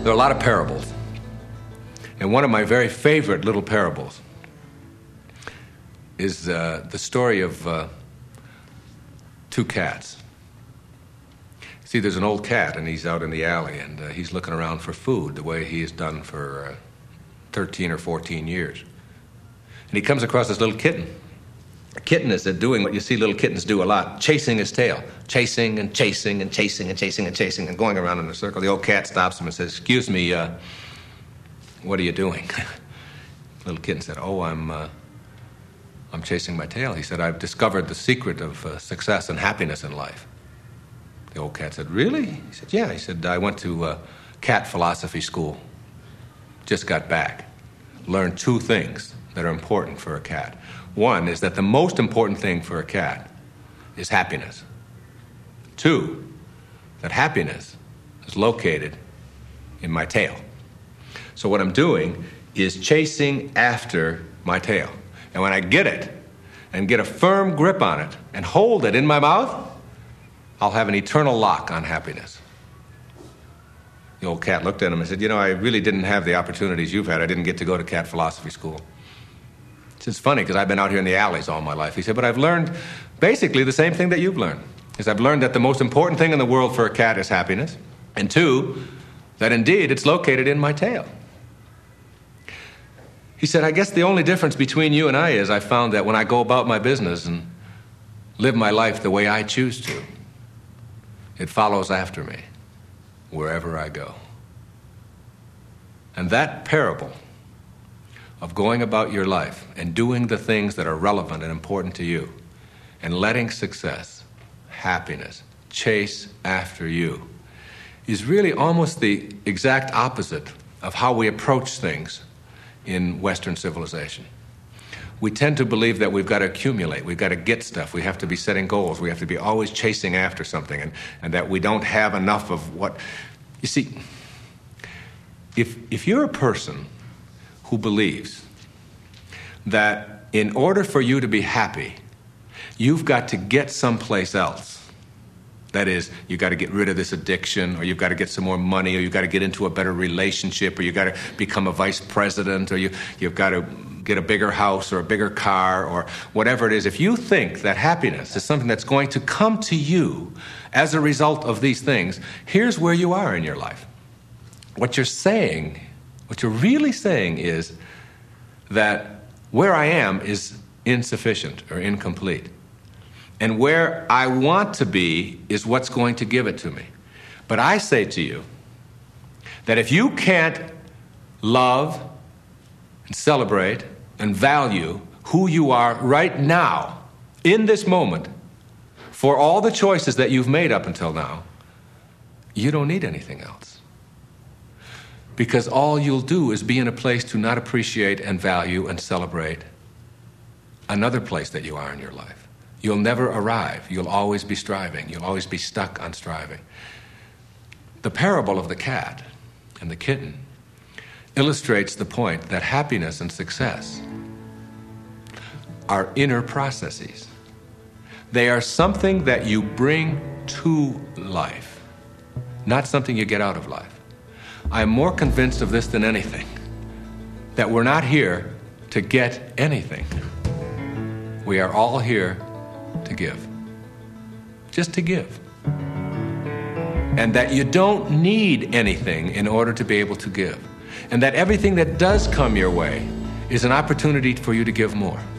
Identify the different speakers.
Speaker 1: There are a lot of parables. And one of my very favorite little parables is the story of two cats. See, there's an old cat, and he's out in the alley, and he's looking around for food the way he has done for 13 or 14 years. And he comes across this little kitten. A kitten is doing what you see little kittens do a lot, chasing his tail. Chasing and chasing and chasing and chasing and chasing and going around in a circle. The old cat stops him and says, "Excuse me, what are you doing?" Little kitten said, "Oh, I'm chasing my tail." He said, "I've discovered the secret of success and happiness in life." The old cat said, "Really?" He said, "Yeah." He said, "I went to cat philosophy school. Just got back. Learned two things that are important for a cat. One is that the most important thing for a cat is happiness. Two, that happiness is located in my tail. So what I'm doing is chasing after my tail. And when I get it and get a firm grip on it and hold it in my mouth, I'll have an eternal lock on happiness." The old cat looked at him and said, "You know, I really didn't have the opportunities you've had. I didn't get to go to cat philosophy school." He said, "It's funny because I've been out here in the alleys all my life." He said, "But I've learned basically the same thing that you've learned. Is I've learned that the most important thing in the world for a cat is happiness. And two, that indeed it's located in my tail." He said, "I guess the only difference between you and I is I found that when I go about my business and live my life the way I choose to, it follows after me wherever I go." And that parable of going about your life and doing the things that are relevant and important to you and letting success, happiness, chase after you is really almost the exact opposite of how we approach things in Western civilization. We tend to believe that we've got to accumulate, we've got to get stuff, we have to be setting goals, we have to be always chasing after something, and that we don't have enough of what... You see, if you're a person who believes that in order for you to be happy, you've got to get someplace else. That is, you've got to get rid of this addiction, or you've got to get some more money, or you've got to get into a better relationship, or you've got to become a vice president, or you've got to get a bigger house or a bigger car or whatever it is. If you think that happiness is something that's going to come to you as a result of these things, here's where you are in your life. What you're saying, what you're really saying is that where I am is insufficient or incomplete. And where I want to be is what's going to give it to me. But I say to you that if you can't love and celebrate and value who you are right now, in this moment, for all the choices that you've made up until now, you don't need anything else. Because all you'll do is be in a place to not appreciate and value and celebrate another place that you are in your life. You'll never arrive. You'll always be striving. You'll always be stuck on striving. The parable of the cat and the kitten illustrates the point that happiness and success are inner processes. They are something that you bring to life, not something you get out of life. I'm more convinced of this than anything, that we're not here to get anything. We are all here to give. Just to give. And that you don't need anything in order to be able to give. And that everything that does come your way is an opportunity for you to give more.